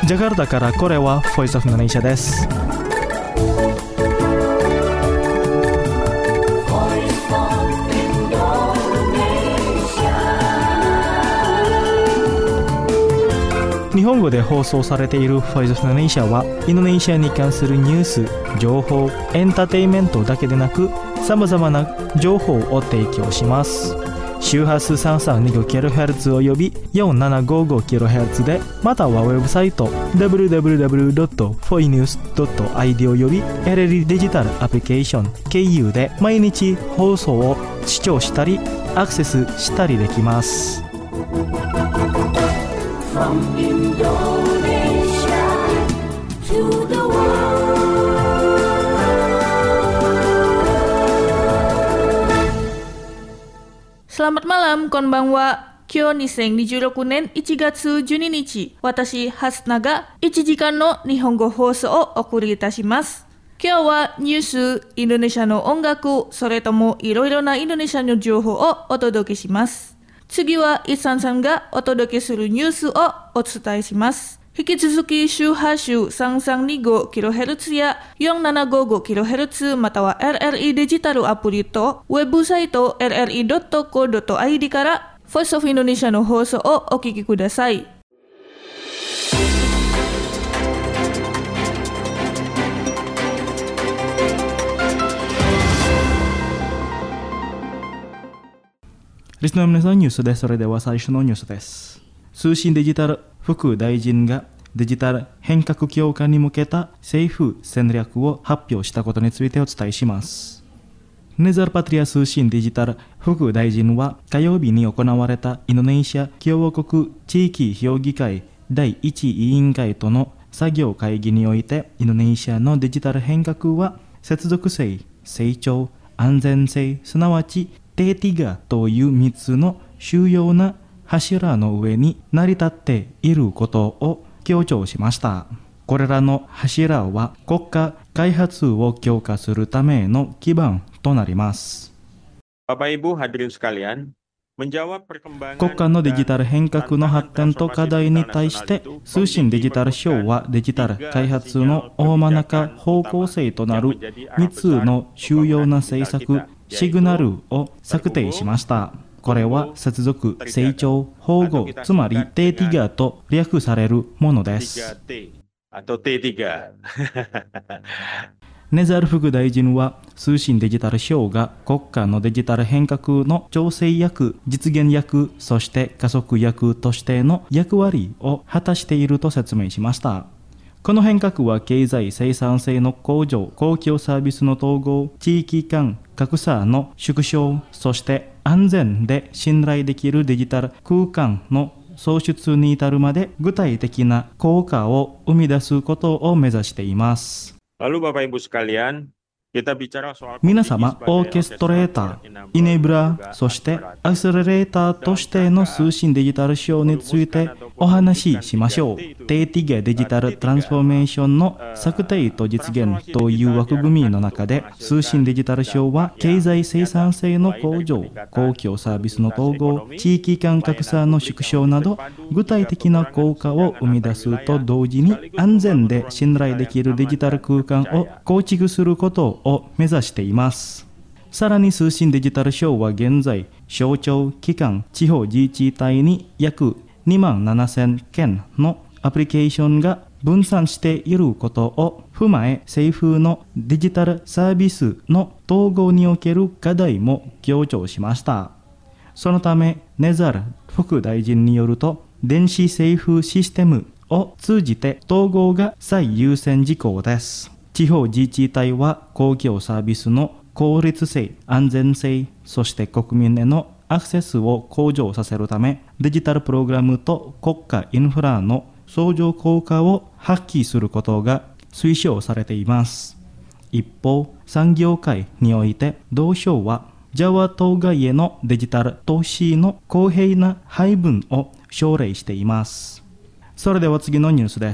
ジャカルタからこれはボイスオフインドネシアです。日本語で放送されているボイスオフインドネシアはインドネシアに関するニュース、情報、エンターテインメントだけでなくさまざまな情報を提供します。周波数 3325kHz および 4755kHz で、またはウェブサイト www.foinews.id および LLE デジタルアプリケーション KU で毎日放送を視聴したりアクセスしたりできます。From Indonesia to the world。Selamat malam, konbanwa. Kyo niseng 26年1月12日、私、ハスナが1時間の日本語放送をお送りいたします。今日はニュース、インドネシアの音楽、それともいろいろなインドネシアの情報をお届けします。次はイサンさんがお届けするニュースをお伝えします。引き続き周波数 3325kHz や 4755kHz または LLE デジタルアプリとウェブサイト LLE.co.id からボイスオフインドネシアの放送をお聞きください。 リスナーの皆さん、ニュースです。それでは最初のニュースです。通信デジタル副大臣がデジタル変革強化に向けた政府戦略を発表したことについてお伝えします。ネザルパトリア通信デジタル副大臣は火曜日に行われたインドネシア共和国地域評議会第1委員会との作業会議において、インドネシアのデジタル変革は接続性、成長、安全性、すなわちT3という3つの主要な柱の上に成り立っていることを強調しました。これらの柱は国家開発を強化するための基盤となります。国家のデジタル変革の発展と課題に対して通信デジタル省はデジタル開発の大まなか方向性となる3つの主要な政策シグナルを策定しました。これは接続、成長、保護、つまり T3と略されるものです。ネザル副大臣は通信デジタル省が国家のデジタル変革の調整役、実現役、そして加速役としての役割を果たしていると説明しました。この変革は経済生産性の向上、公共サービスの統合、地域間格差の縮小、そして安全で信頼できるデジタル空間の創出に至るまで具体的な効果を生み出すことを目指しています。皆様、オーケストレーター、イネブラー、そしてアクセラレーターとしての通信デジタル省についてお話ししましょう。T3デジタルトランスフォーメーションの策定と実現という枠組みの中で、通信デジタル省は経済生産性の向上、公共サービスの統合、地域間格差の縮小など具体的な効果を生み出すと同時に、安全で信頼できるデジタル空間を構築することを目指しています。さらに通信デジタル省は現在、省庁、機関、地方自治体に約27,000件のアプリケーションが分散していることを踏まえ、政府のデジタルサービスの統合における課題も強調しました。そのため、ネザル副大臣によると、電子政府システムを通じて統合が最優先事項です。地方自治体は公共サービスの効率性、安全性、そして国民へのアクセスを向上させるため、デジタルプログラムと国家インフラの相乗効果を発揮することが推奨されています。一方、産業界において同省はジャワ島外へのデジタル投資の公平な配分を奨励しています。それでは次のニュースです。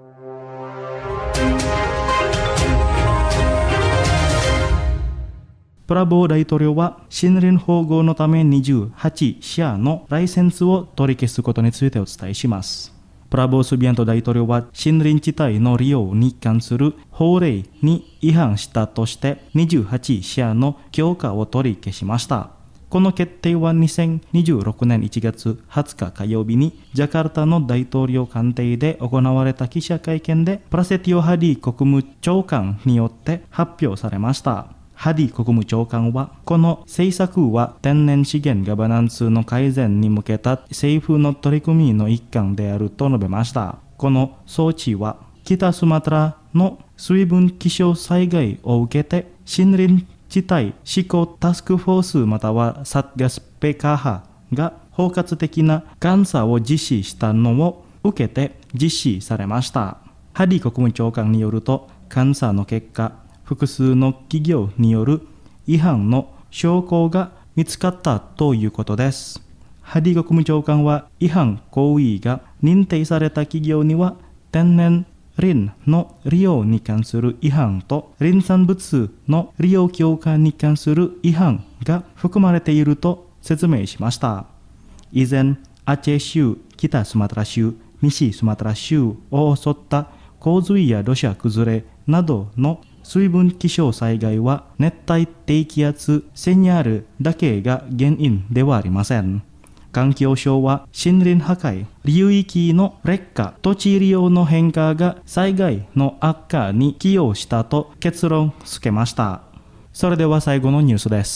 プラボー大統領は森林保護のため28社のライセンスを取り消すことについてお伝えします。 プラボー・スビアント大統領は森林地帯の利用に関する法令に違反したとして28社の許可を取り消しました。この決定は2026年1月20日火曜日にジャカルタの大統領官邸で行われた記者会見でプラセティオ・ハディ国務長官によって発表されました。ハディ国務長官は、この政策は天然資源ガバナンスの改善に向けた政府の取り組みの一環であると述べました。この措置は、北スマトラの水分気象災害を受けて森林地帯施行タスクフォースまたはサッガスペカハが包括的な監査を実施したのを受けて実施されました。ハディ国務長官によると、監査の結果、複数の企業による違反の証拠が見つかったということです。ハディ国務長官は、違反行為が認定された企業には天然林の利用に関する違反と林産物の利用強化に関する違反が含まれていると説明しました。以前、アチェ州、北スマトラ州、西スマトラ州を襲った洪水や土砂崩れなどの水分気象災害は熱帯低気圧セニャールだけが原因ではありません。環境省は森林破壊、流域の劣化、土地利用の変化が災害の悪化に寄与したと結論付けました。それでは最後のニュースです。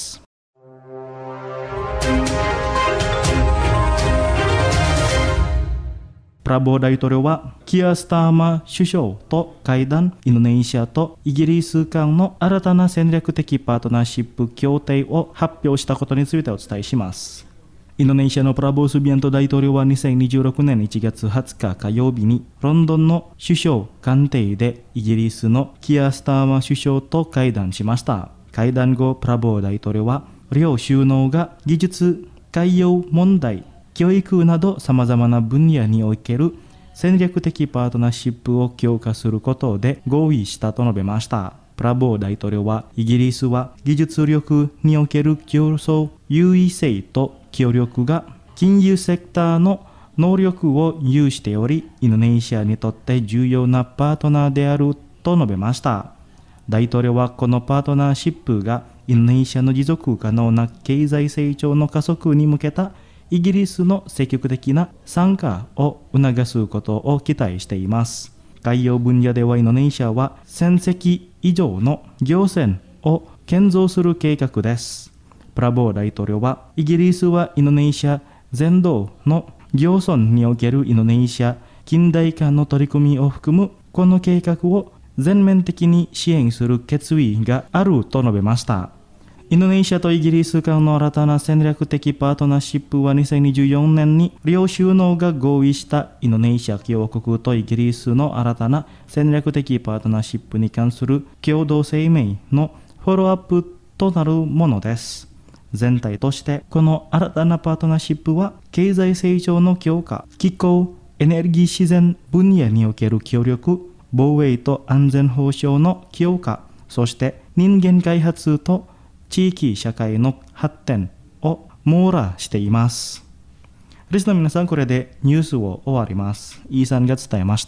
プラボー大統領はキアスターマ首相と会談、インドネシアとイギリス間の新たな戦略的パートナーシップ協定を発表したことについてお伝えします。インドネシアのプラボー・スビアント大統領は2026年1月20日火曜日にロンドンの首相官邸でイギリスのキアスターマ首相と会談しました。会談後、プラボー大統領は両首脳が技術、海洋問題、教育など様々な分野における戦略的パートナーシップを強化することで合意したと述べました。プラボー大統領は、イギリスは技術力における競争優位性と協力が金融セクターの能力を有しており、インドネシアにとって重要なパートナーであると述べました。大統領はこのパートナーシップがインドネシアの持続可能な経済成長の加速に向けたイギリスの積極的な参加を促すことを期待しています。海洋分野ではインドネシアは1000隻以上の漁船を建造する計画です。プラボー大統領は、イギリスはインドネシア全土の漁村におけるインドネシア近代化の取り組みを含むこの計画を全面的に支援する決意があると述べました。インドネシアとイギリス間の新たな戦略的パートナーシップは2024年に両首脳が合意したインドネシア共和国とイギリスの新たな戦略的パートナーシップに関する共同声明のフォローアップとなるものです。全体としてこの新たなパートナーシップは経済成長の強化、気候、エネルギー自然分野における協力、防衛と安全保障の強化、そして人間開発と地域社会の発展を網羅しています。リスナーの皆さん、これでニュースを終わります。イーサンが伝えました。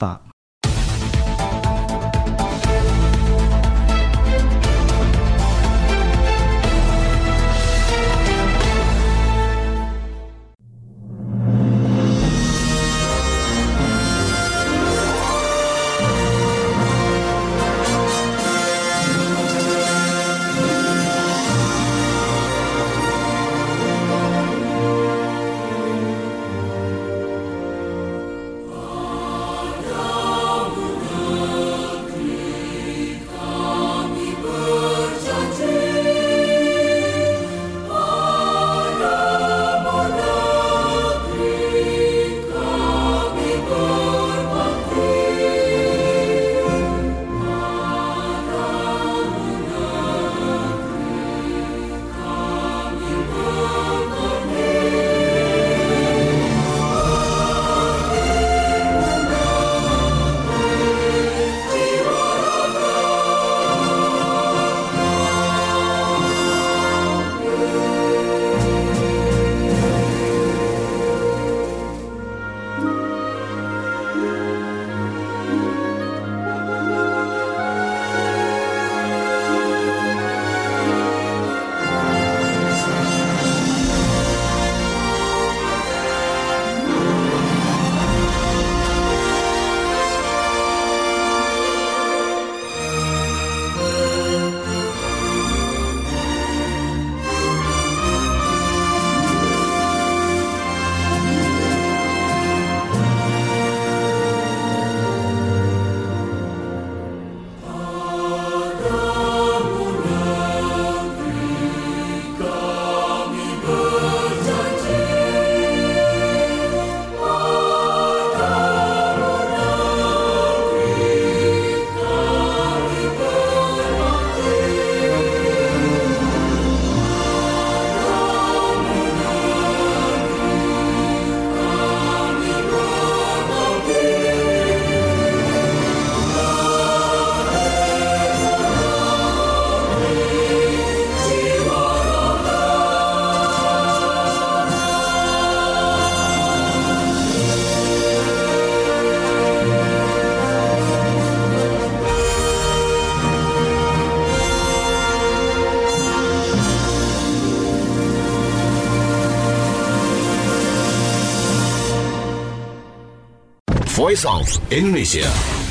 Voice of Indonesia.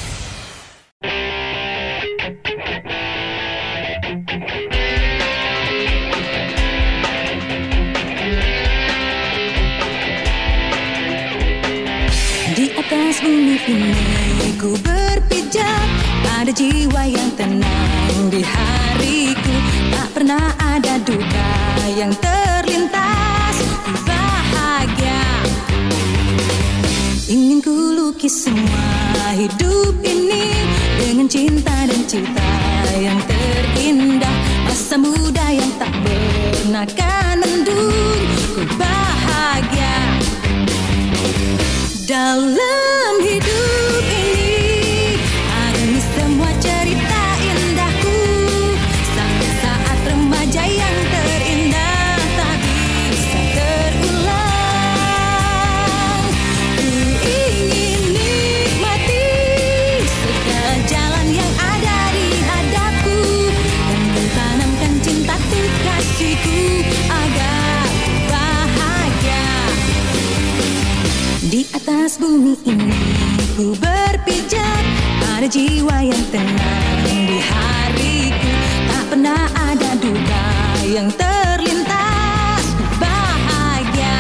Di atas bumi ini ku berpijak, ada jiwa yang tenang di hariku. Tak pernah ada duka yang terlintas, ku bahagia. Ingin ku lukis semua hidup ini dengan cinta dan cita yang terindah. Masa muda yang tak pernah kan mendung, ku bahagia. Dalam hidup ini ada semua cerita indahku, saat-saat remaja yang terindah tak bisa terulang. Ku ingin nikmati segala jalan yang ada di hadapku, dan ku tanamkan cintaku kasihku agar bahagia. Di atas bumi ini ku berpijak, ada jiwa yang tenang di hariku. Tak pernah ada duka yang terlintas, ku bahagia.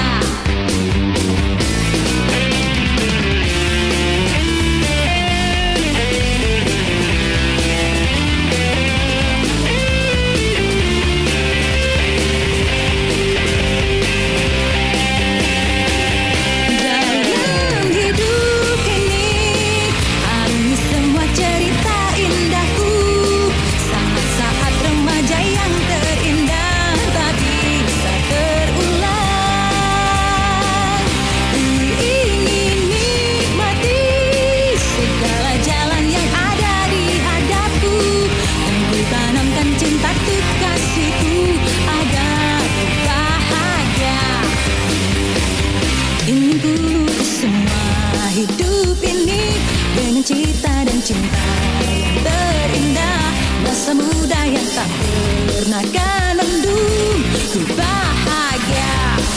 Cita dan cinta yang terindah, masa muda yang tak pernah kan mendung, ku bahagia.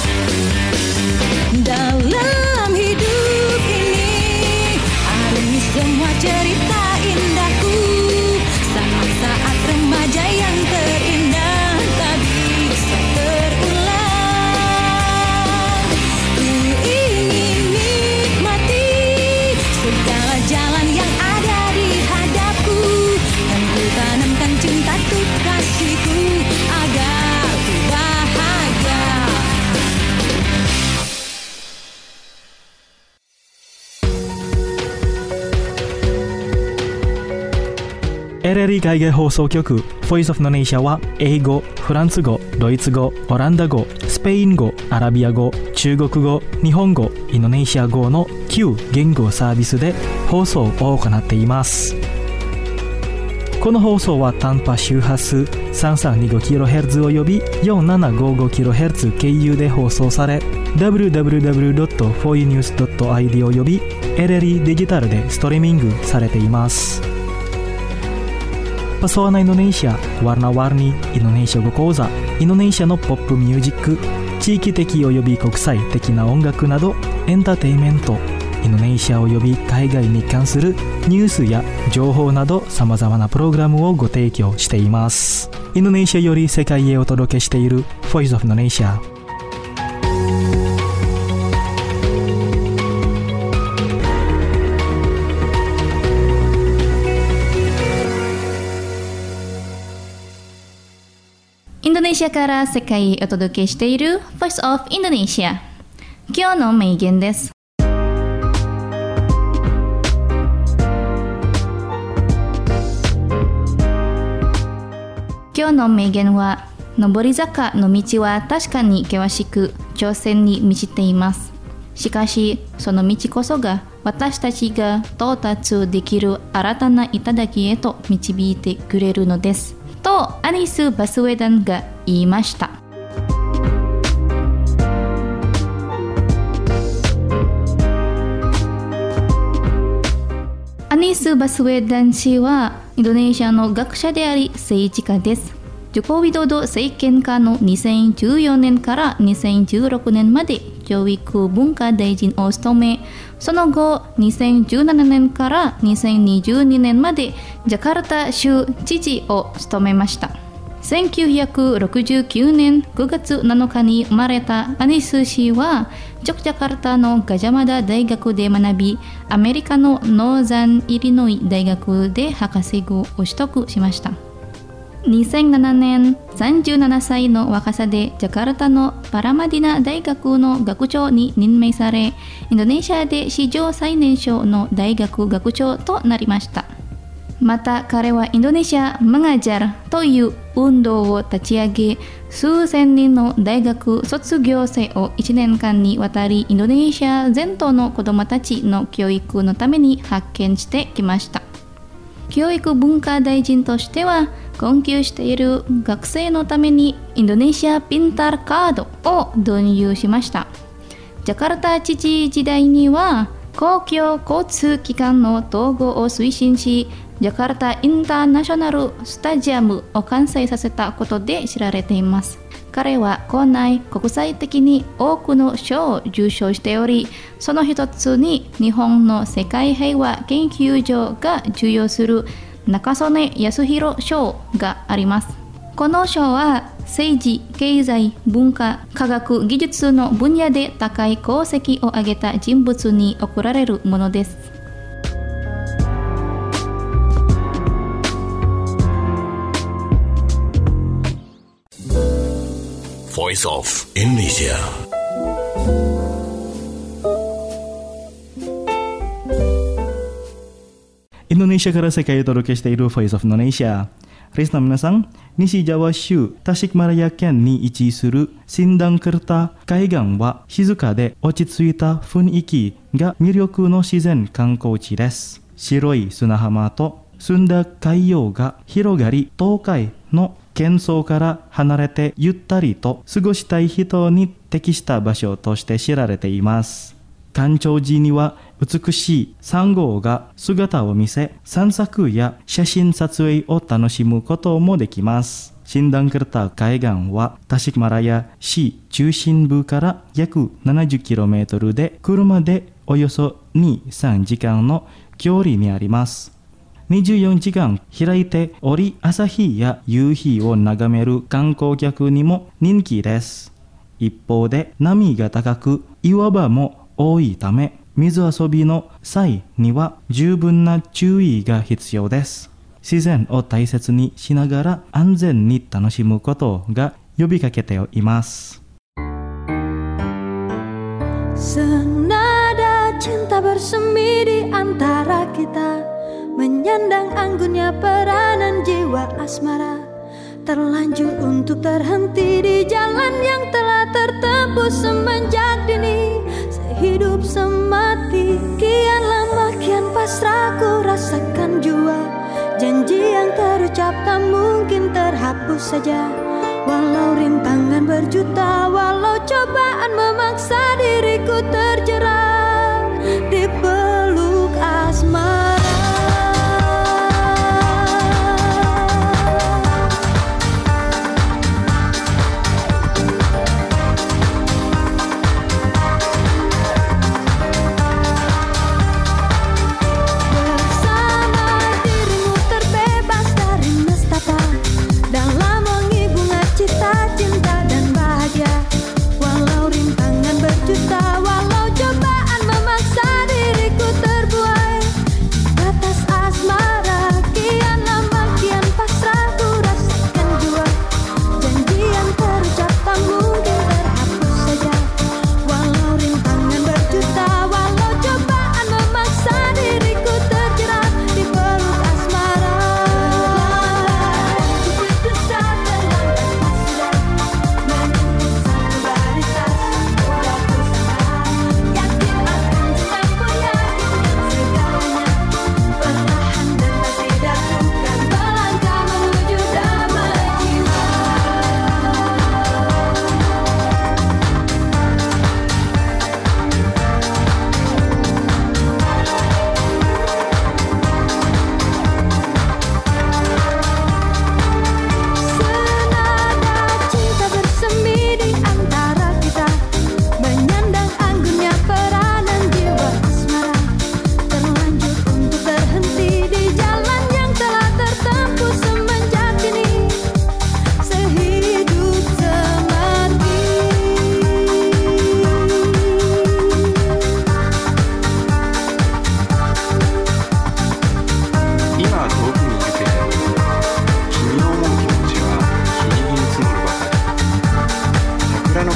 Dalam hidup ini ada semua cerita indahku, saat-saat remaja yang terindah tak bisa terulang. Ku ingin nikmati segala jalan yang ada di hadapku, dan ku tanamkan cintaku kasihku agar ku bahagia. RRI 海外放送局 Voice of Indonesia は英語、フランス語、ドイツ語、オランダ語、スペイン語、アラビア語、中国語、日本語、インドネシア語の9言語サービスで放送を行っています。この放送は短波周波数 3325kHz および 4755kHz 経由で放送され、 www.foinews.id および RRI デジタルでストリーミングされています。Pesona Indonesia, warna-warni Indonesia語講座、インドネシアのポップミュージック、地域的および国際的な音楽などエンターテインメント、インドネシアおよび海外に関するニュースや情報などさまざまなプログラムをご提供しています。インドネシアより世界へお届けしている Voice of Indonesia。 インドネシアから世界へお届けしている Voice of Indonesia。今日の名言です。今日の名言は、上り坂の道は確かに険しく挑戦に満ちています。しかし、その道こそが私たちが到達できる新たな頂へと導いてくれるのです。とアニス・バスウェダンが言いました。アニス・バスウェダン氏はインドネシアの学者であり政治家です。ジョコウィドド政権下の2014年から2016年まで教育文化大臣を務め、その後2017年から2022年までジャカルタ州知事を務めました。1969年9月7日に生まれたアニス氏はジョクジャカルタのガジャマダ大学で学び、アメリカのノーザンイリノイ大学で博士号を取得しました。2007年37歳の若さでジャカルタのパラマディナ大学の学長に任命され、インドネシアで史上最年少の大学学長となりました。また彼はインドネシアマガジャルという運動を立ち上げ、数千人の大学卒業生を1年間にわたりインドネシア全土の子どもたちの教育のために派遣してきました。教育文化大臣としては困窮している学生のためにインドネシアピンタルカードを導入しました。ジャカルタ知事時代には公共交通機関の統合を推進し、ジャカルタインターナショナルスタジアムを完成させたことで知られています。彼は校内国際的に多くの賞を受賞しており、その一つに日本の世界平和研究所が授与する中曽根康弘賞があります。この賞は政治、経済、文化、科学、技術の分野で高い功績を挙げた人物に贈られるものです。 Voice of Indonesia. Indonesia から世界へお届けしている Voice of Indonesia。リスナーの皆さん、西ジャワ州タシクマラヤ県に位置するシンダンクルタ海岸は静かで落ち着いた雰囲気が魅力の自然観光地です。白い砂浜と澄んだ海洋が広がり、東海の喧騒から離れてゆったりと過ごしたい人に適した場所として知られています。干潮時には美しいサンゴが姿を見せ、散策や写真撮影を楽しむこともできます。シンダンクルタ海岸はタシクマラヤ市中心部から約 70km で車でおよそ 2-3 時間の距離にあります。24時間開いており、朝日や夕日を眺める観光客にも人気です。一方で波が高く岩場も多いため、水遊びの際には十分な注意が必要です。自然を大切にしながら安全に楽しむことが呼びかけています。 Senada cinta bersemi di antara kita, menyandang anggunnya peranan jiwa asmara, terlanjur untuk terhenti di jalan yang telah tertempuh semenjak dini. Sehidup semati, kian lama kian pasrah ku rasakan jua. Janji yang terucap tak mungkin terhapus saja. Walau rintangan berjuta, walau cobaan memaksa diriku terjerat di peluk asmara. Walau cobaan memaksa diriku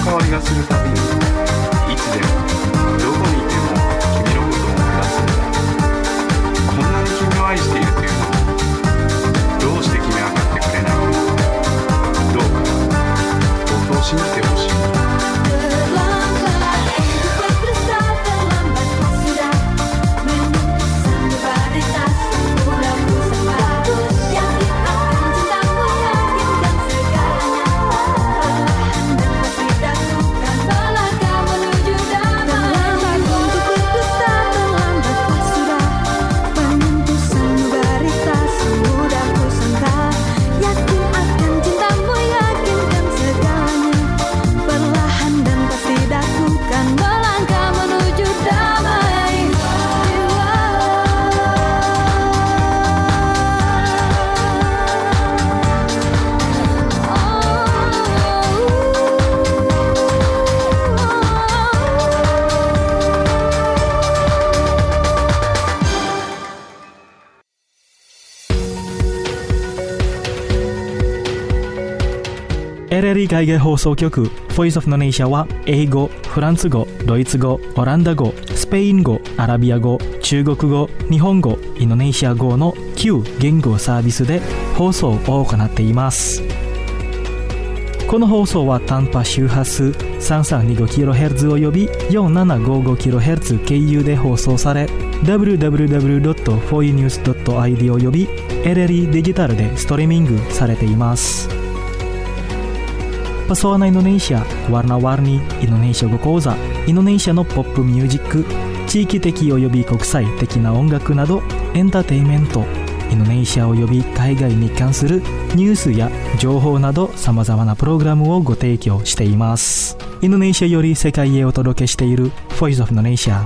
変わりがするたびに、いつでもどこにいても君のことを思い出すんだ。こんなに君を愛しているというのに、どうして君は分かってくれないの。どうか僕を信じてほしい。 LLE 海外放送局 Voice of Indonesia は英語、フランス語、ドイツ語、オランダ語、スペイン語、アラビア語、中国語、日本語、インドネシア語の9言語サービスで放送を行っています。この放送は短波周波数 3325kHz および 4755kHz 経由で放送され、www.foinews.id および LLE デジタルでストリーミングされています。Pesona Indonesia, Warna-warni Indonesia語講座、インドネシアのポップミュージック、地域的及び国際的な音楽などエンターテインメント、インドネシア及び海外に関するニュースや情報などさまざまなプログラムをご提供しています。インドネシアより世界へお届けしている Voice of Indonesia。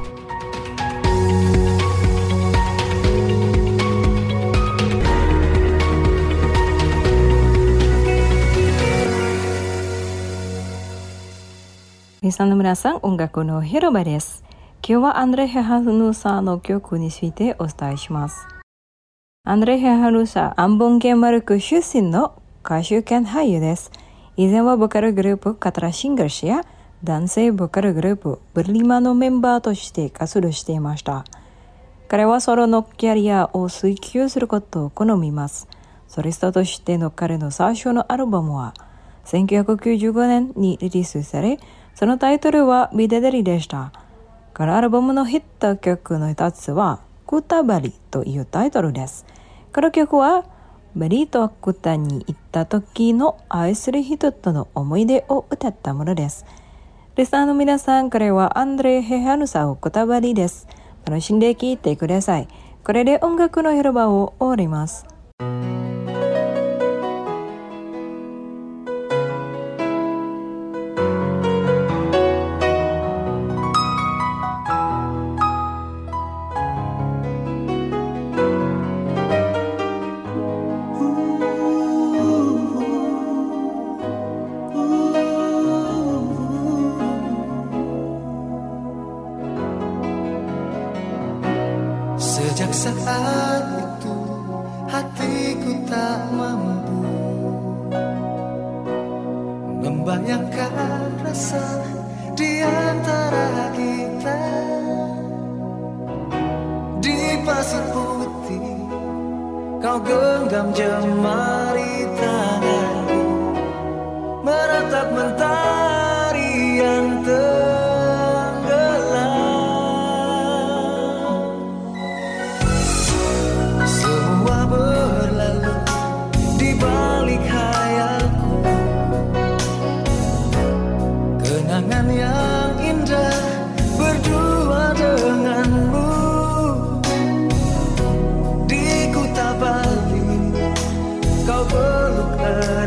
リスナーの皆さん、音楽の広場です。今日はアンドレ・ヘハヌサの曲についてお伝えします。アンドレ・ヘハヌサ、アンボン県マルク出身の歌手兼俳優です。以前はボカルグループカトラシンガースや男性ボカルグループブリマのメンバーとして活動していました。彼はソロのキャリアを追求することを好みます。ソリストとしての彼の最初のアルバムは1995年にリリースされ、そのタイトルはビデデリでした。このアルバムのヒット曲の一つはクタバリというタイトルです。この曲はバリとクタに行った時の愛する人との思い出を歌ったものです。リスナーの皆さん、これはアンドレ・ヘハヌサをクタバリです。楽しんで聴いてください。これで音楽の広場を終わります。 Sejak saat itu hatiku tak mampu membayangkan rasa di antara kita. Di pasir putih kau genggam jemari tanganku, meratap mentari yang berlalu di balik khayalku, kenangan yang indah berdua denganmu. Di Kuta Bali kau peluk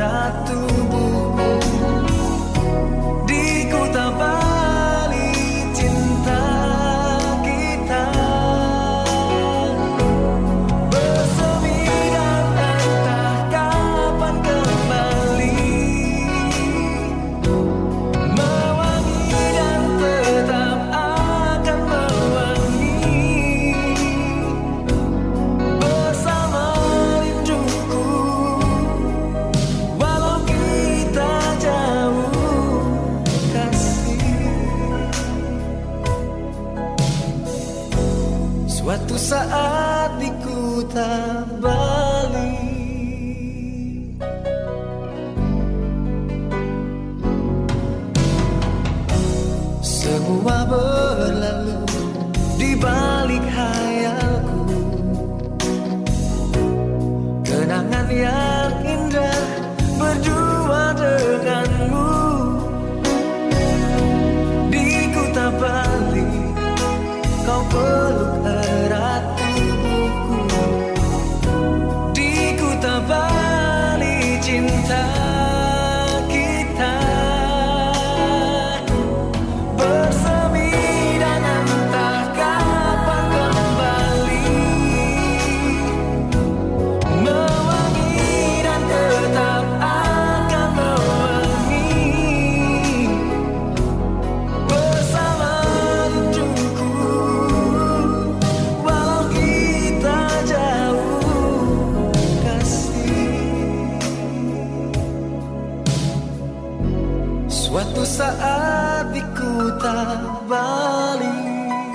Suatu saat di Kuta Bali.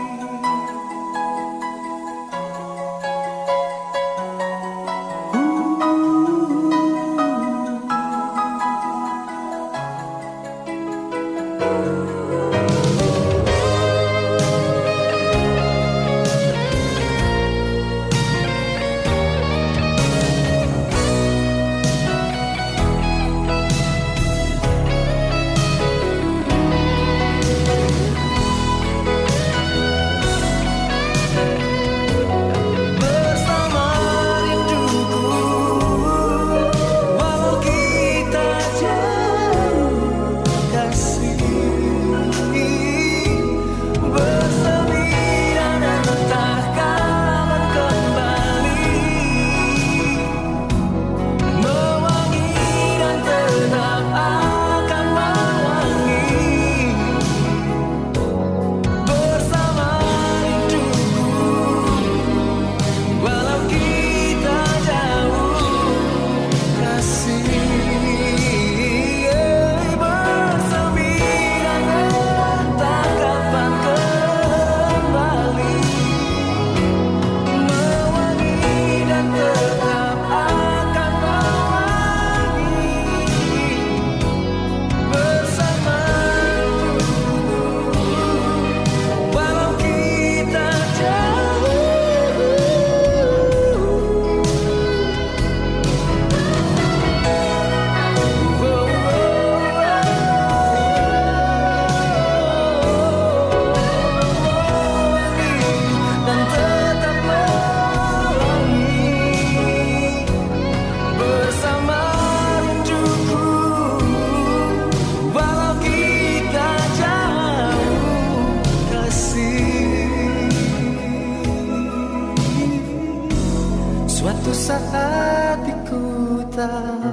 Suatu saat di Kuta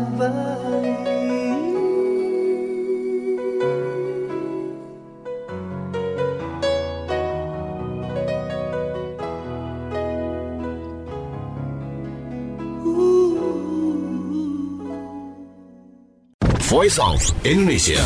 Bali. Voice of Indonesia.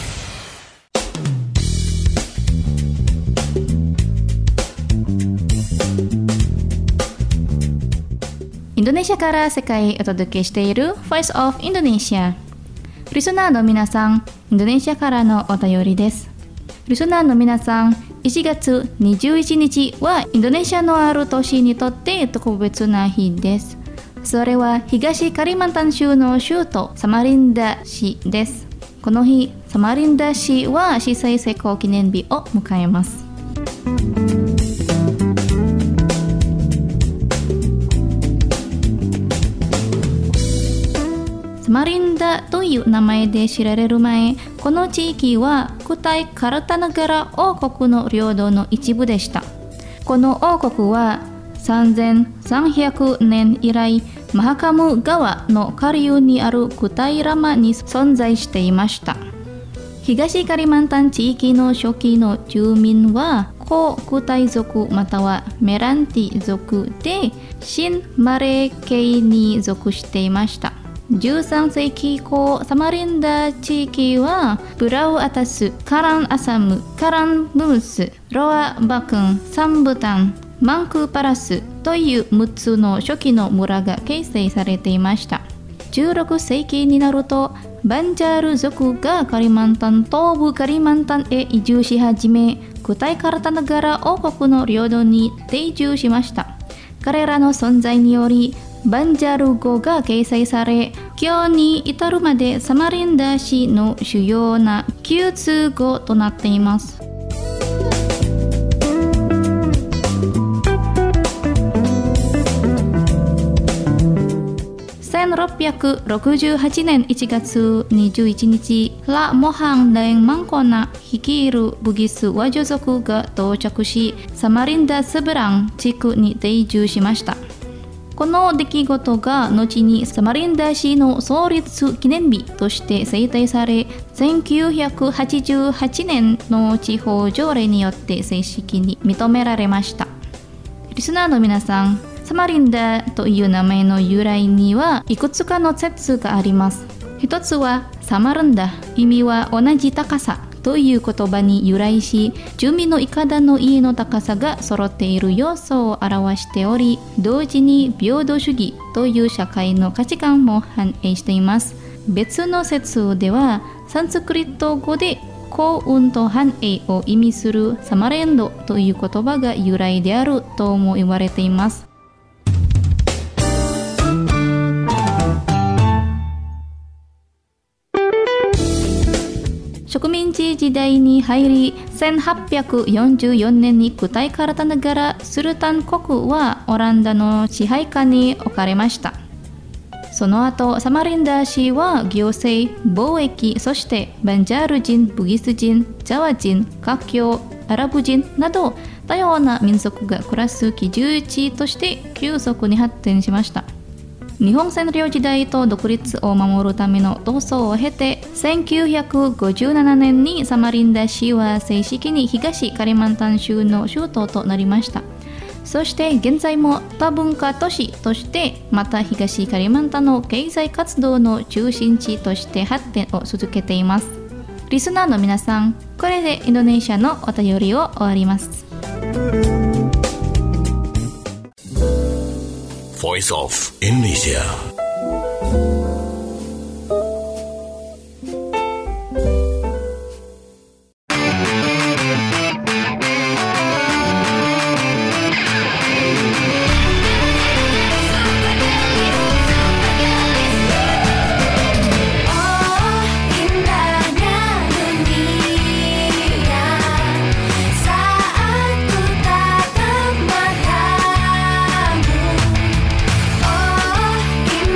Indonesia から世界へお届けしている Voice of Indonesia。リスナーの皆さん、インドネシアからのお便りです。リスナーの皆さん、1月21日はインドネシアのある都市にとって特別な日です。それは東カリマンタン州の州都サマリンダ市です。この日、サマリンダ市は市政成功記念日を迎えます。サマリンダという名前で知られる前、この地域は古代カルタナガラ王国の領土の一部でした。この王国は3300年以来、マハカム川の下流にあるクタイラマに存在していました。東カリマンタン地域の初期の住民はコクタイ族またはメランティ族で新マレー系に属していました。13世紀以降、サマリンダ地域はブラウアタス、カランアサム、カランムース、ロアバクン、サンブタン、マンクーパラスという6つの初期の村が形成されていました。16世紀になるとバンジャール族がカリマンタン東部カリマンタンへ移住し始め、古代カルタナガラ王国の領土に定住しました。彼らの存在によりバンジャール語が掲載され、今日に至るまでサマリンダ市の主要な共通語となっています。1668年1月21日、ラ・モハン・ダエン・マンコナ率いるブギス・ワジョ族が到着し、サマリンダ・スブラン地区に定住しました。この出来事が後にサマリンダ市の創立記念日として制定され、1988年の地方条例によって正式に認められました。リスナーの皆さん、サマリンダという名前の由来にはいくつかの説があります。一つは sama rendah 意味は同じ高さという言葉に由来し、住民のいかだの家の高さが揃っている要素を表しており、同時に平等主義という社会の価値観も反映しています。別の説では、サンスクリット語で幸運と繁栄を意味するサマレンドという言葉が由来であるとも言われています。植民地時代に入り、1844年にクタイカラタナガラスルタン国はオランダの支配下に置かれました。その後、サマリンダー市は行政、貿易、そしてバンジャール人、ブギス人、ジャワ人、華僑、アラブ人など多様な民族が暮らす居住地として急速に発展しました。日本占領時代と独立を守るための闘争を経て、1957年にサマリンダ市は正式に東カリマンタン州の州都となりました。そして現在も多文化都市として、また東カリマンタンの経済活動の中心地として発展を続けています。リスナーの皆さん、これでインドネシアのお便りを終わります。 Voice of Indonesia. Oh,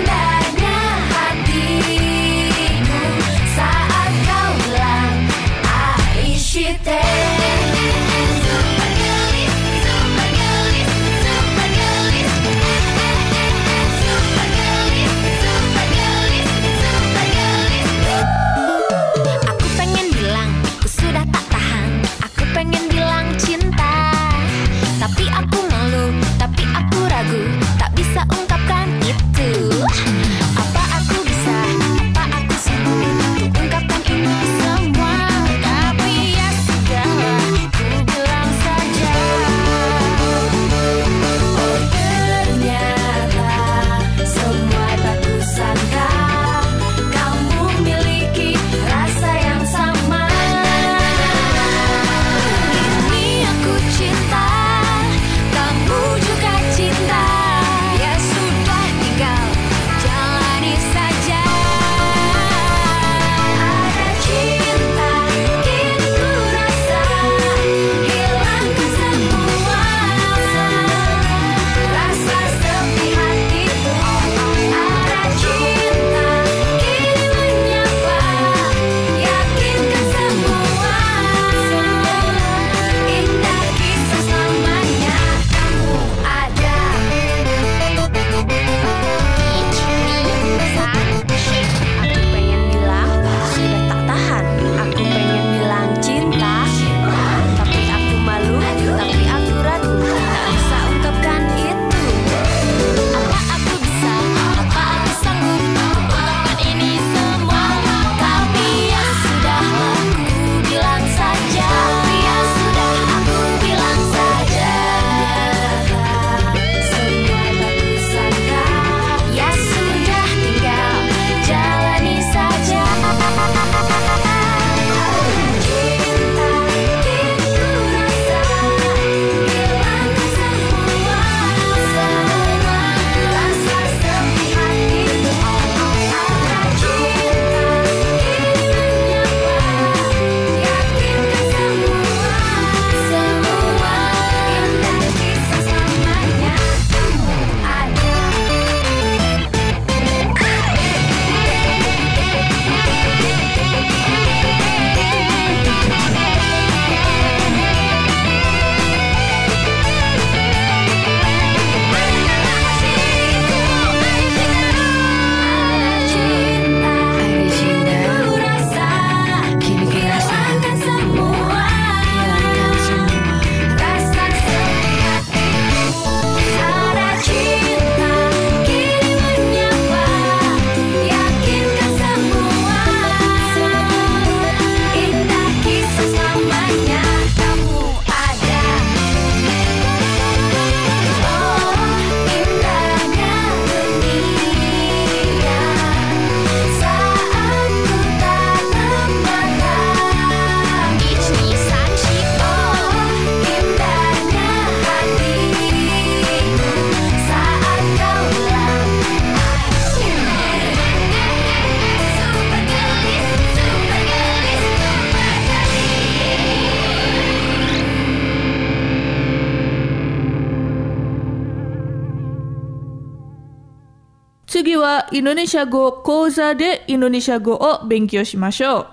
次はインドネシア語講座でインドネシア語を勉強しましょう。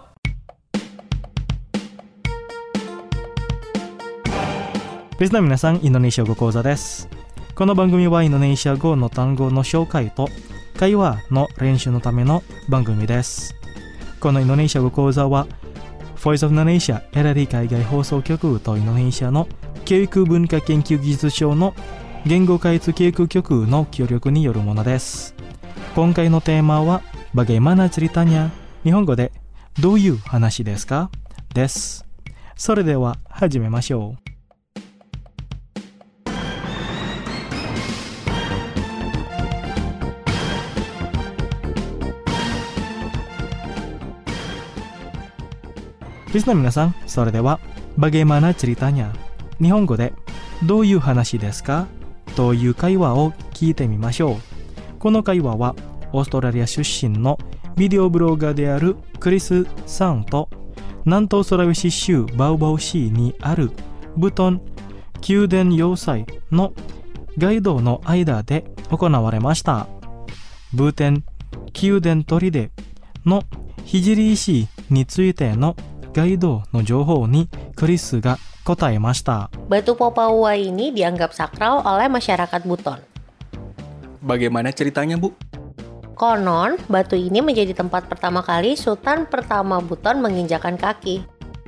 リスナー皆さん、インドネシア語講座です。この番組はインドネシア語の単語の紹介と会話の練習のための番組です。このインドネシア語講座はVoice of Indonesia LRI 海外放送局とインドネシアの教育文化研究技術省の言語開発教育局の協力によるものです。今回のテーマはBagaimana ceritanya、日本語でどういう話ですかです。それでは始めましょう。リスナー皆さん、それではBagaimana ceritanya、日本語でどういう話ですかという会話を聞いてみましょう。この会話はオーストラリア出身のビデオブロガーであるクリスさんと南東ソラウェシ州バウバウ市にあるブトン宮殿要塞のガイドの間で行われました。ブテン宮殿砦の聖石についてのガイドの情報にクリスが答えました。 Batu Popawua ini dianggap sakral oleh masyarakat Buton. Bagaimana ceritanya, Bu? Konon, batu ini menjadi tempat pertama kali Sultan pertama Buton menginjakan kaki.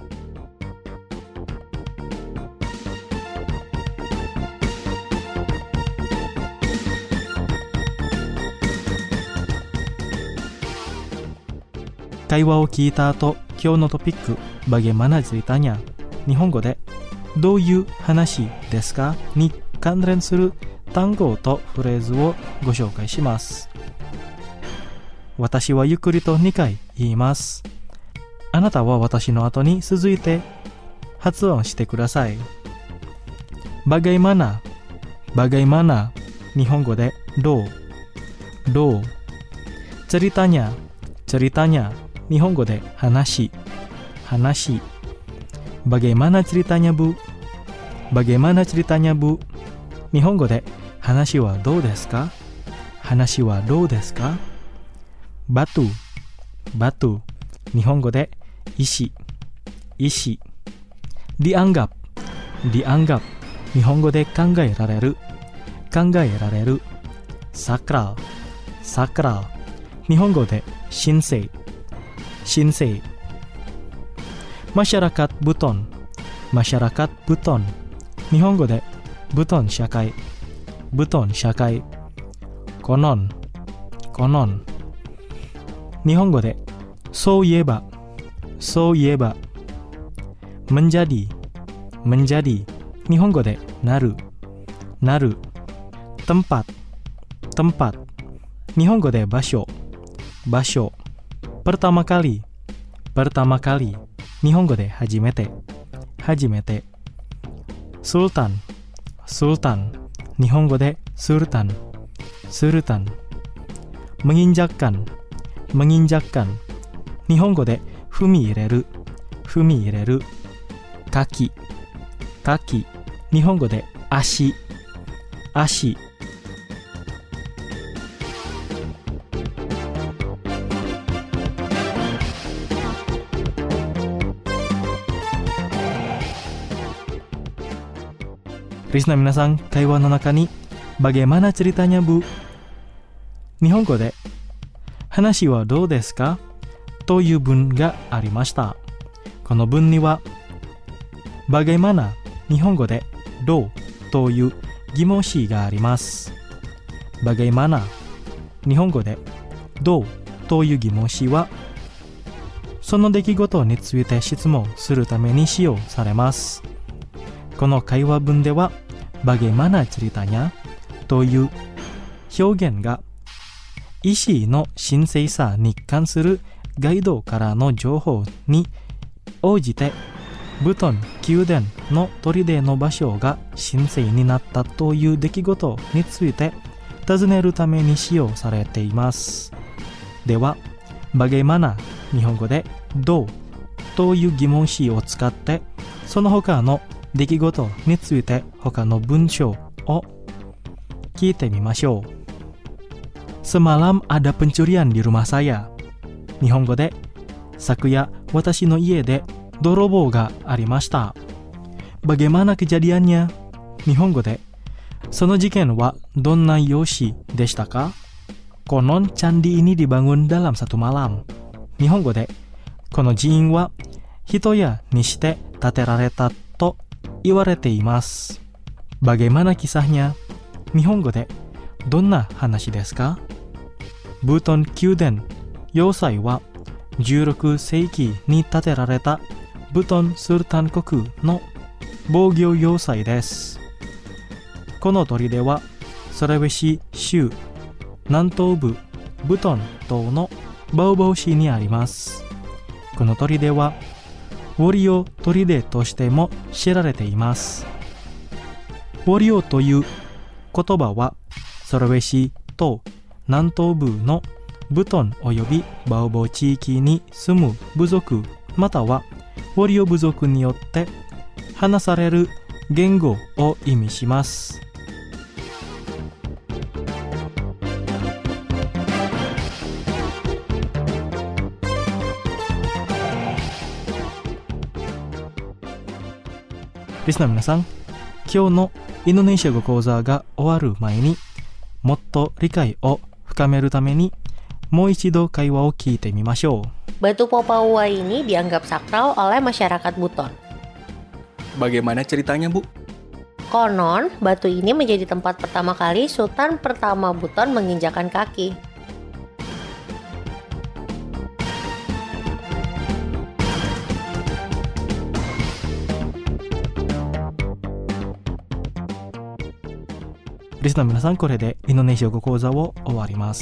Kaiwaを聞いた後、今日のトピックBagaimana ceritanya、日本語でどういう話ですかに関連する単語とフレーズをご紹介します。私はゆっくりと2回言います。あなたは私の後に続いて発音してください。Bagaimana、Bagaimana、日本語でどう、どう。ceritanya、ceritanya、日本語で話、話。Bagaimana ceritanya, Bu? Bagaimana ceritanya, Bu? 日本語で話はどうですか？話はどうですか？バトゥ、バトゥ。日本語で石、石。dianggap、dianggap。日本語で考えられる、考えられる。sakral、sakral。日本語で神聖、神聖。masyarakat Buton、masyarakat Buton。日本語でブトン社会、ブトン社会。konon、konon。日本語でそういえば、そういえば。menjadi、menjadi。日本語でなる、なる。tempat、tempat。日本語で場所、場所。pertama kali、pertama kali。日本語で初めて、初めて。Sultan、Sultan。日本語でスルタン、スルタン。menginjakkan、menginjakkan。日本語で踏み入れる、踏み入れる。kaki、kaki。日本語で足、足。リスナー皆さん、会話の中にBagaimana ceritanya, Bu? 日本語で話はどうですかという文がありました。この文にはBagaimana、日本語でどうという疑問詞があります。Bagaimana、日本語でどうという疑問詞はその出来事について質問するために使用されます。この会話文ではBagaimana ceritanyaという表現が石の神聖さに関するガイドからの情報に応じてブトン宮殿の砦の場所が神聖になったという出来事について尋ねるために使用されています。ではBagaimana、日本語でどうという疑問詞を使ってその他の出来事について他の文章を聞いてみましょう。 Semalam ada pencurian di rumah saya. Nihongo de, sakuya watashi no ie de dorobou ga arimashita. Bagaimana kejadiannya? Nihongo de, sono jiken wa donna yoshi deshita ka? Konon candi ini dibangun dalam satu malam. Nihongo de, kono jiin wa hitoya ni shite taterareta to iwarete imasu. Bagaimana kisahnya? Nihongo de, donna hanashi desu ka? Buton Kyuden Yosai wa 16世紀に建てられたブトンスルタン国の防御要塞です。この砦はソラウェシ州南東部ブトン島のバウバウ市にあります。この砦はウォリオ砦としても知られています。ウォリオという言葉はソラウェシ島南東部のブトンおよびバウボ地域に住む部族またはウォリオ部族によって話される言語を意味します。リスナーの皆さん、今日のインドネシア語講座が終わる前にもっと理解を深めるためにもう一度会話を聞いてみましょう。 Batu Popawua ini dianggap sakral oleh masyarakat Buton. Bagaimana ceritanya, Bu? Konon, batu ini menjadi tempat pertama kali Sultan pertama Buton menginjakan kaki. Listener 皆さん、これでインドネシア語講座を終わります。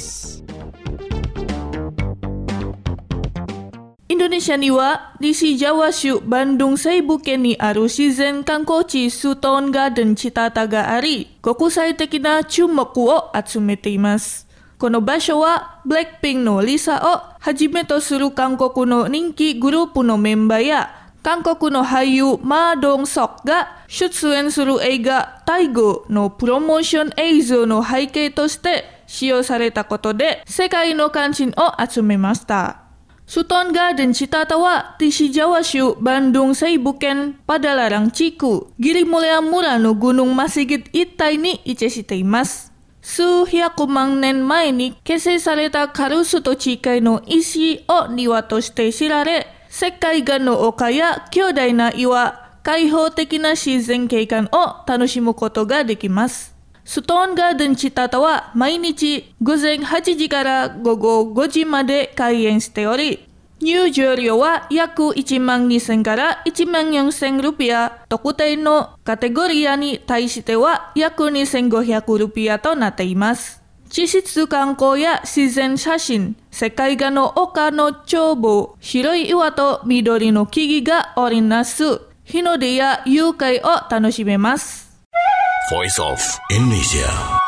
Indonesia niwa di si Jawa Syu Bandung Seibuken ni aru shizen kankochi Suton Garden Chitataga ari kokusai tekina chumoku o atsumete imasu. Kono basho wa Blackpink no Lisa o hajime to suru kankoku no ninki grupu no memba ya Kankoku no hayu Ma Dong-sok ga shutsuen suru eiga Taigo no promotion eizo no haikei toshite shiyou sareta koto de sekai no kanshin o atsumemashita. Suton Garden Chitata wa Tishi Jawa Syu Bandung Seibuken Padalarang Chiku Girimulya Mura no Gunung Masigit Itai ni icheshite imasu. 数百万年前に結成されたカルスト地界の石を庭として知られ、石灰岩の丘や強大な岩、開放的な自然景観を楽しむことができます。ストーンガーデンチタタは毎日午前8時から午後5時まで開園しており、入場料は約1万2000から1万4000ルピア、特定のカテゴリアに対しては約2500ルピアとなっています。地質観光や自然写真、世界画の丘の眺望、白い岩と緑の木々が織りなす日の出や夕会を楽しめます。 Voice of Indonesia。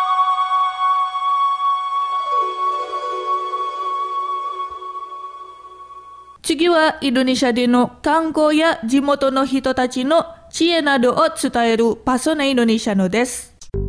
次はインドネシアでの観光や地元の人たちの知恵などを伝えるパソナインドネシアのです。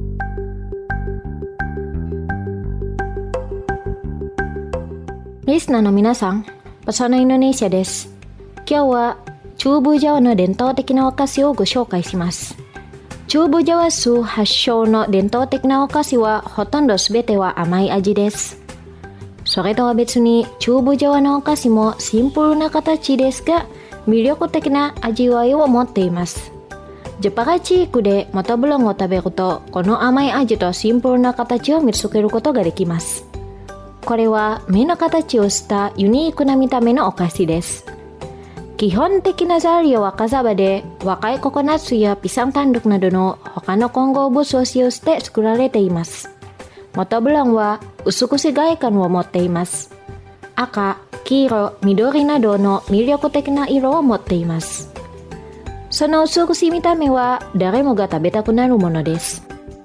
リスナーの皆さん、パソナインドネシアです。今日は中部ジャワの伝統的なお菓子をご紹介します。中部ジャワ州発祥の伝統的なお菓子はほとんどすべては甘い味です。それとは別に中部ジャワのお菓子もシンプルな形ですが魅力的な味わいを持っています。ジャパラ地域でモトブロンを食べるとこの甘い味とシンプルな形を見つけることができます。これは目の形をしたユニークな見た目のお菓子です。基本的な材料はカサバで若いココナッツやピサン単独などの他の混合物を使用して作られています。モトブロンは薄く外観を持っています。赤、黄色、緑などの魅力的な色を持っています。その薄く見た目は誰もが食べたくなるものです。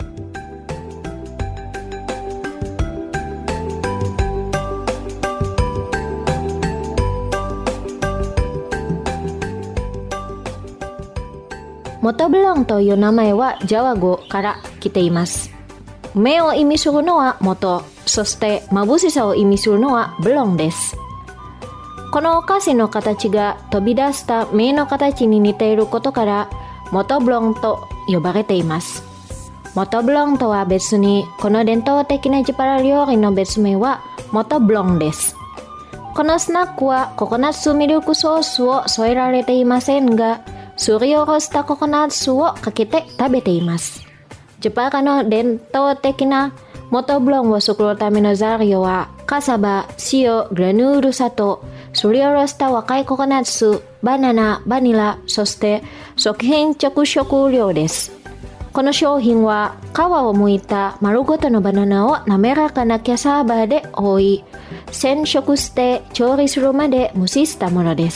モトブロンという名前はジャワ語から来ています。目を意味するのは元、 そして眩しさを意味するのはブロンです。このお菓子の形が飛び出した目の形に似ていることからモトブロンと呼ばれています。モトブロンとは別にこの伝統的なジパラ料理の別名はモトブロンです。このスナックはココナッツミルクソースを添えられていませんが、すりおろしたココナッツをかけて食べています。ジパラの伝統的なモトブロンを作るための材料はカサバ、塩、グラヌール砂糖、すりおろした若いココナッツ、バナナ、バニラ、そして食品着色料です。この商品は皮を剥いた丸ごとのバナナを滑らかなキャサバで覆い、染色して調理するまで蒸ししたものです。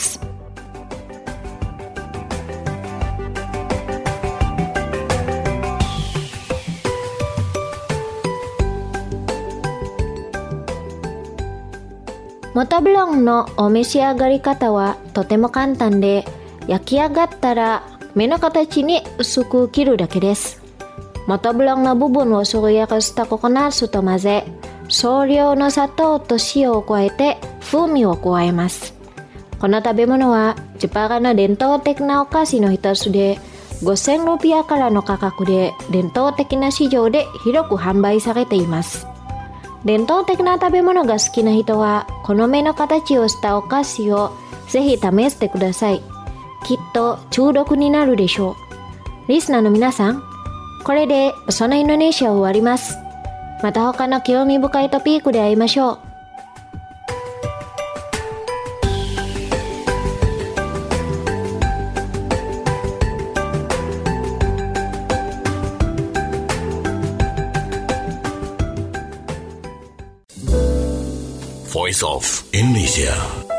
モトブロンのお召し上がり方はとても簡単で、焼き上がったら目の形に薄く切るだけです。モトブロンの部分をすりおろしたココナッツと混ぜ、少量の砂糖と塩を加えて風味を加えます。この食べ物はジパラの伝統的なお菓子の一つで、5000ルピアからの価格で伝統的な市場で広く販売されています。伝統的な食べ物が好きな人はこの目の形をしたお菓子をぜひ試してください。きっと中毒になるでしょう。リスナーの皆さん、これでそのインドネシアを終わります。また他の興味深いトピックで会いましょう。 Voice of Indonesia.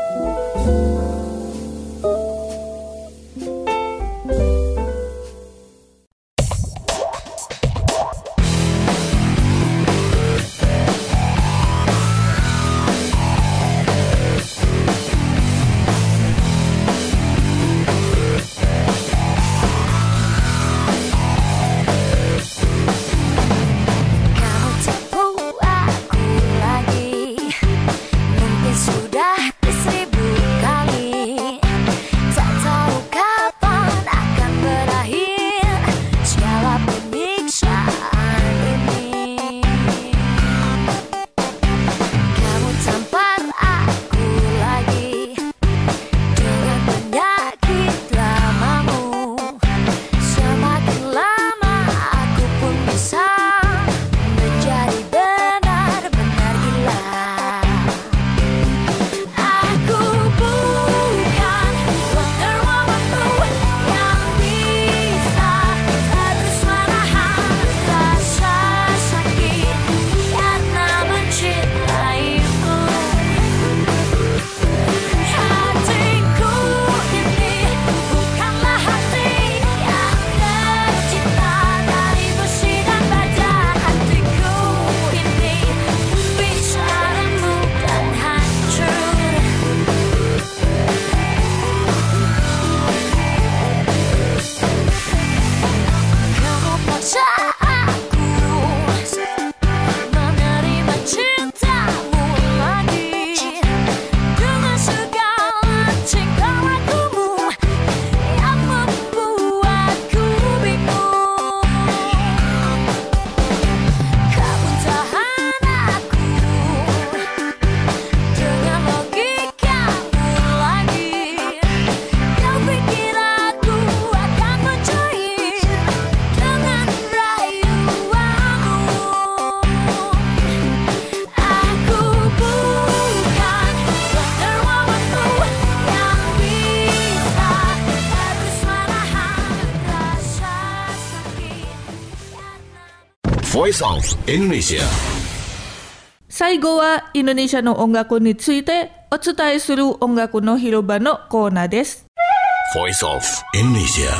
Voice of Indonesia. 最後はインドネシアの音楽についてお伝えする音楽の広場のコーナーです。 Voice of Indonesia.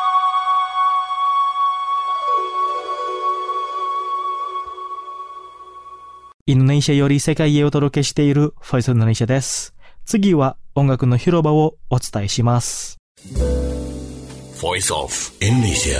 Indonesia より世界へお届けしている Voice of Indonesia です。次は音楽の広場をお伝えします。 Voice of Indonesia.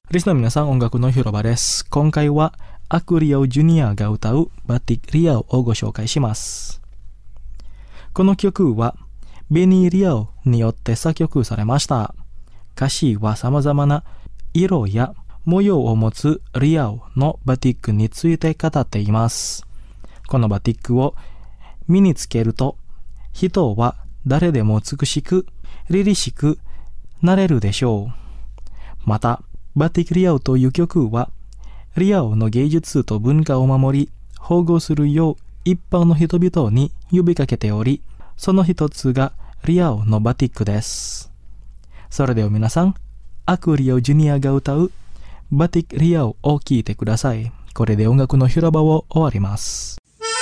リスナーの皆さん、音楽の広場です。今回はアクリアオジュニアが歌うバティック・リアオをご紹介します。この曲はベニー・リアオによって作曲されました。歌詞は様々な色や模様を持つリアオのバティックについて語っています。このバティックを身につけると、人は誰でも美しく、凛々しくなれるでしょう。また、バティック・リアオという曲は、リアオの芸術と文化を守り、保護するよう一般の人々に呼びかけており、その一つがリアオのバティックです。それでは皆さん、アクリアオジュニアが歌うバティック・リアオを聴いてください。これで音楽の広場を終わります。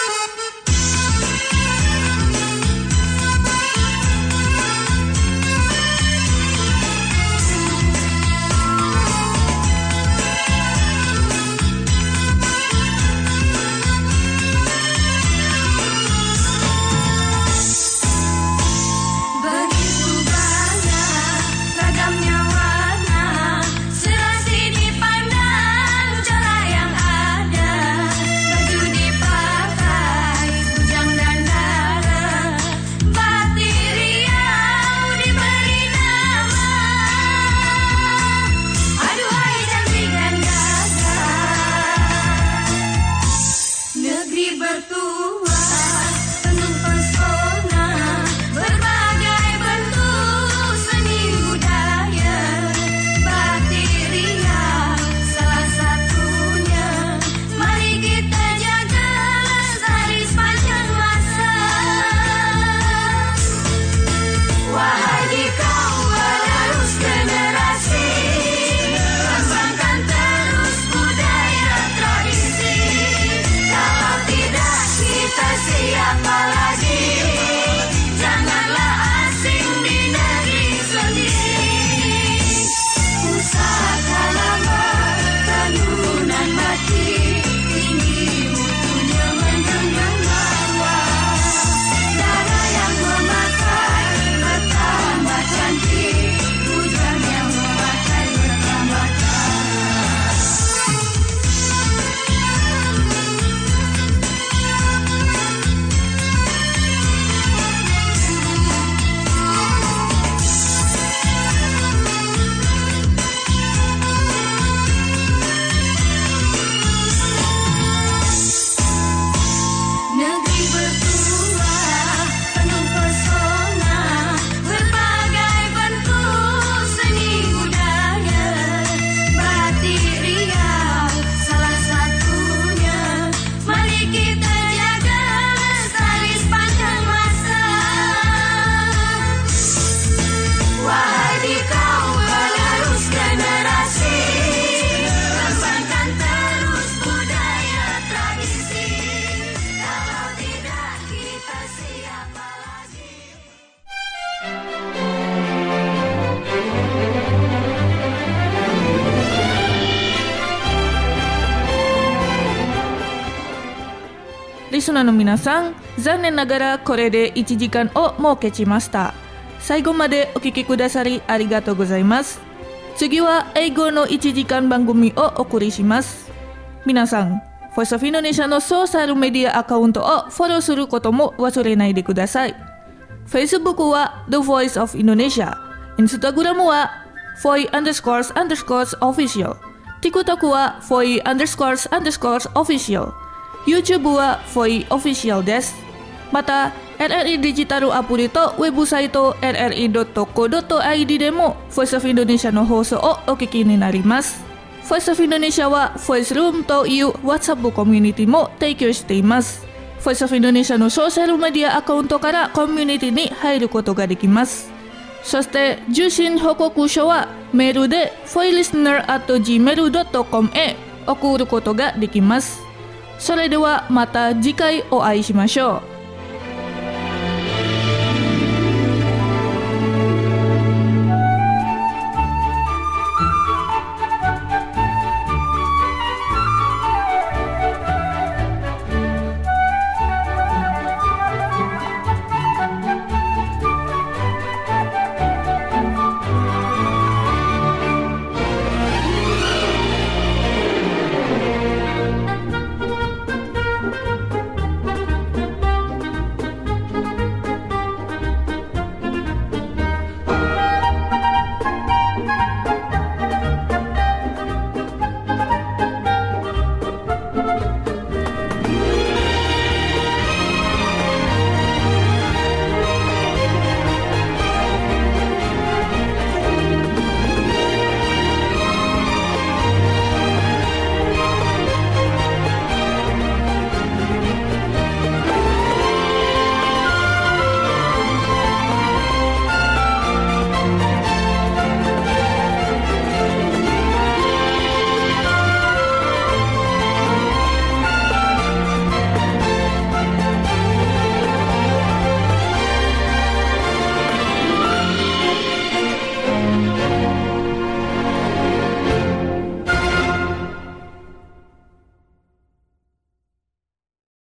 リスナーの皆さん、残念ながらこれで1時間を設けちました。最後までお聞きくださりありがとうございます。次は英語の1時間番組をお送りします。皆さん、Voice of Indonesia のソーシャルメディアアカウントをフォローすることも忘れないでください。Facebook は The Voice of Indonesia、Instagram は Foi__official、TikTok は Foi__official、YouTube は Foi Official です。また、NRI デジタルアプリとウェブサイト nri.co.id でも Voice of Indonesia の放送をお聞きになります。Voice of Indonesia は Voice Room という WhatsApp コミュニティも提供しています。Voice of Indonesia のソーシャルメディアアカウントからコミュニティに入ることができます。そして受信報告書はメールで foilistener@gmail.com へ送ることができます。それではまた次回お会いしましょう。